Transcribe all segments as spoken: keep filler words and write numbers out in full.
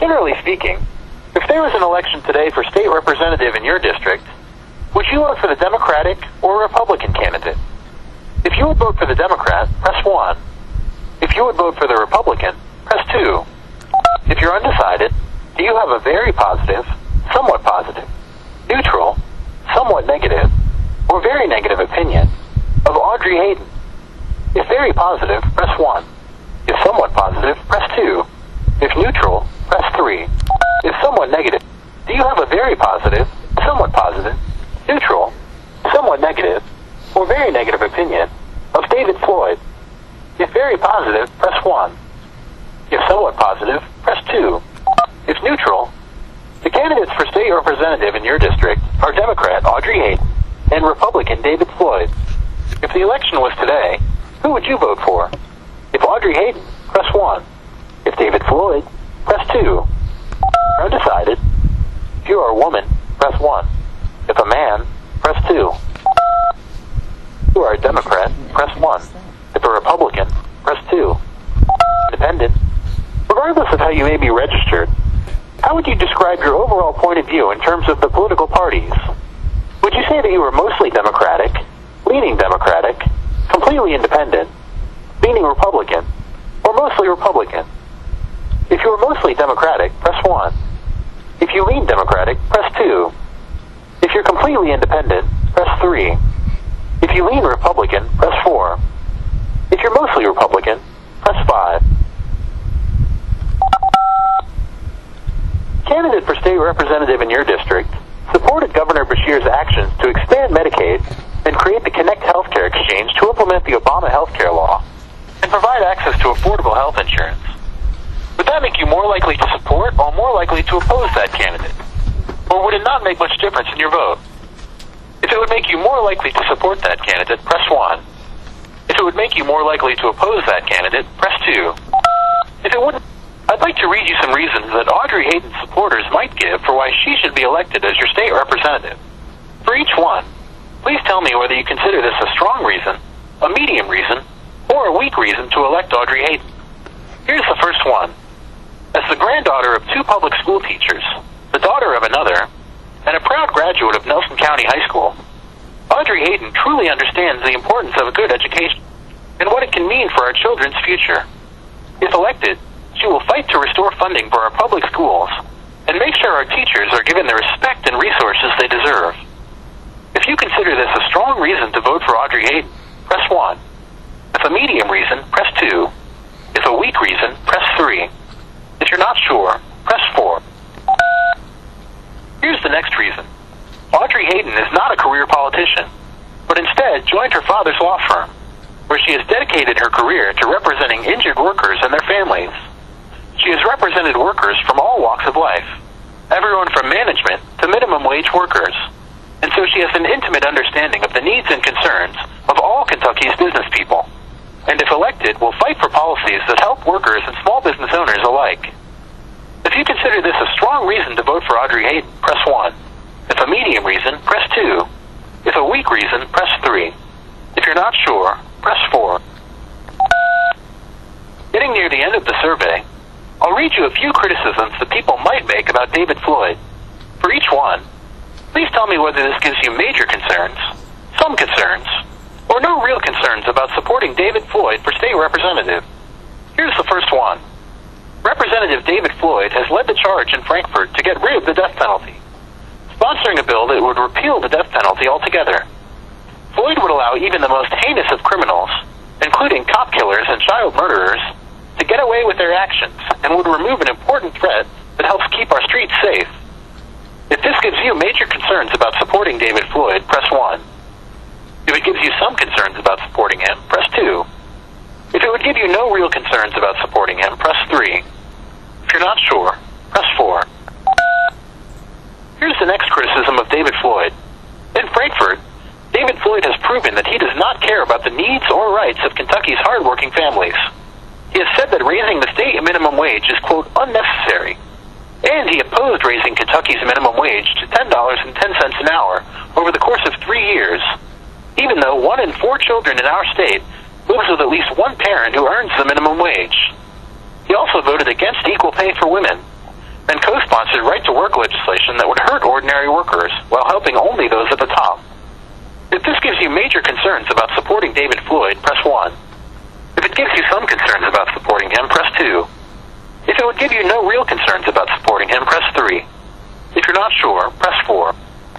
Generally speaking, if there was an election today for state representative in your district, would you vote for the Democratic or Republican candidate? If you would vote for the Democrat, press one. If you would vote for the Republican, press two. If you're undecided, do you have a very positive, somewhat positive, neutral, somewhat negative, or very negative opinion of Audrey Hayden? If very positive, press one. If somewhat positive, press two. If neutral, press three. If somewhat negative, do you have a very positive, somewhat positive, neutral, somewhat negative, or very negative opinion of David Floyd? If very positive, press one. If somewhat positive, press two. If neutral, the candidates for state representative in your district are Democrat Audrey Hayden and Republican David Floyd. If the election was today, who would you vote for? If Audrey Hayden, press one. If David Floyd, press two. Undecided. If you are a woman, press one. If a man, press two. If you are a Democrat, press one. If a Republican, press two. Independent. Regardless of how you may be registered, how would you describe your overall point of view in terms of the political parties? Would you say that you are mostly Democratic, leaning Democratic, completely independent, leaning Republican, or mostly Republican? If you are mostly Democratic, press one. If you lean Democratic, press two. If you're completely independent, press three. If you lean Republican, press four. If you're mostly Republican, press five. Candidate for state representative in your district supported Governor Beshear's actions to expand Medicaid and create the Connect Healthcare Exchange to implement the Obama healthcare law and provide access to affordable health insurance. Would that make you more likely to support or more likely to oppose that candidate? Or would it not make much difference in your vote? If it would make you more likely to support that candidate, press one. If it would make you more likely to oppose that candidate, press two. If it wouldn't, I'd like to read you some reasons that Audrey Hayden supporters might give for why she should be elected as your state representative. For each one, please tell me whether you consider this a strong reason, a medium reason, or a weak reason to elect Audrey Hayden. Here's the first one. As the granddaughter of two public school teachers, the daughter of another, and a proud graduate of Nelson County High School, Audrey Hayden truly understands the importance of a good education and what it can mean for our children's future. If elected, she will fight to restore funding for our public schools and make sure our teachers are given the respect and resources they deserve. If you consider this a strong reason to vote for Audrey Hayden, press one. If a medium reason, press two. If a weak reason, press three. If you're not sure, press four. Here's the next reason. Audrey Hayden is not a career politician, but instead joined her father's law firm, where she has dedicated her career to representing injured workers and their families. She has represented workers from all walks of life, everyone from management to minimum wage workers, and so she has an intimate understanding of the needs and concerns of all Kentucky's business people, and if elected, will fight for policies that help workers and small business owners alike. If you consider this a strong reason to vote for Audrey Hayden, press one. If a medium reason, press two. If a weak reason, press three. If you're not sure, press four. Getting near the end of the survey, I'll read you a few criticisms that people might make about David Floyd. For each one, please tell me whether this gives you major concerns, some concerns, or no real concerns about supporting David Floyd for state representative. Here's the first one. Representative David Floyd has led the charge in Frankfort to get rid of the death penalty, sponsoring a bill that would repeal the death penalty altogether. Floyd would allow even the most heinous of criminals, including cop killers and child murderers, to get away with their actions and would remove an important threat that helps keep our streets safe. If this gives you major concerns about supporting David Floyd, press one. If it gives you some concerns about supporting him, press two. If it would give you no real concerns about supporting him, press three. If you're not sure, press four. Here's the next criticism of David Floyd. In Frankfort, David Floyd has proven that he does not care about the needs or rights of Kentucky's hardworking families. He has said that raising the state minimum wage is, quote, unnecessary, and he opposed raising Kentucky's minimum wage to ten dollars and ten cents an hour over the course of three years, even though one in four children in our state lives with at least one parent who earns the minimum wage. He also voted against equal pay for women, and co-sponsored right-to-work legislation that would hurt ordinary workers while helping only those at the top. If this gives you major concerns about supporting David Floyd, press one. If it gives you some concerns about supporting him, press two. If it would give you no real concerns about supporting him, press three. If you're not sure, press four.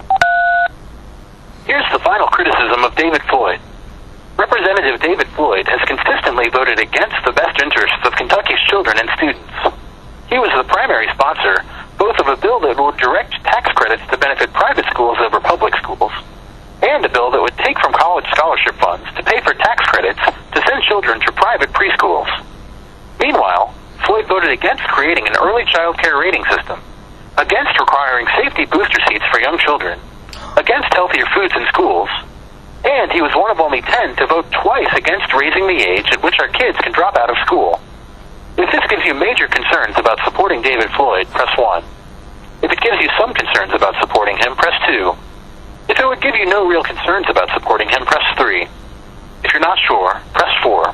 Here's the final criticism of David Floyd. Representative David Floyd has consistently voted against the best interests of Kentucky's children and students. He was the primary sponsor both of a bill that would direct tax credits to benefit private schools over public schools, and a bill that would take from college scholarship funds to pay for tax credits to send children to private preschools. Meanwhile, Floyd voted against creating an early child care rating system, against requiring safety booster seats for young children, against healthier foods in schools, and he was one of only ten to vote twice against raising the age at which our kids can drop out of school. If this gives you major concerns about supporting David Floyd, press one. If it gives you some concerns about supporting him, press two. If it would give you no real concerns about supporting him, press three. If you're not sure, press four.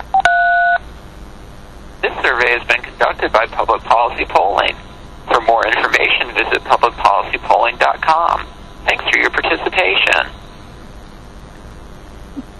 This survey has been conducted by Public Policy Polling. For more information, visit public policy polling dot com. Thanks for your participation.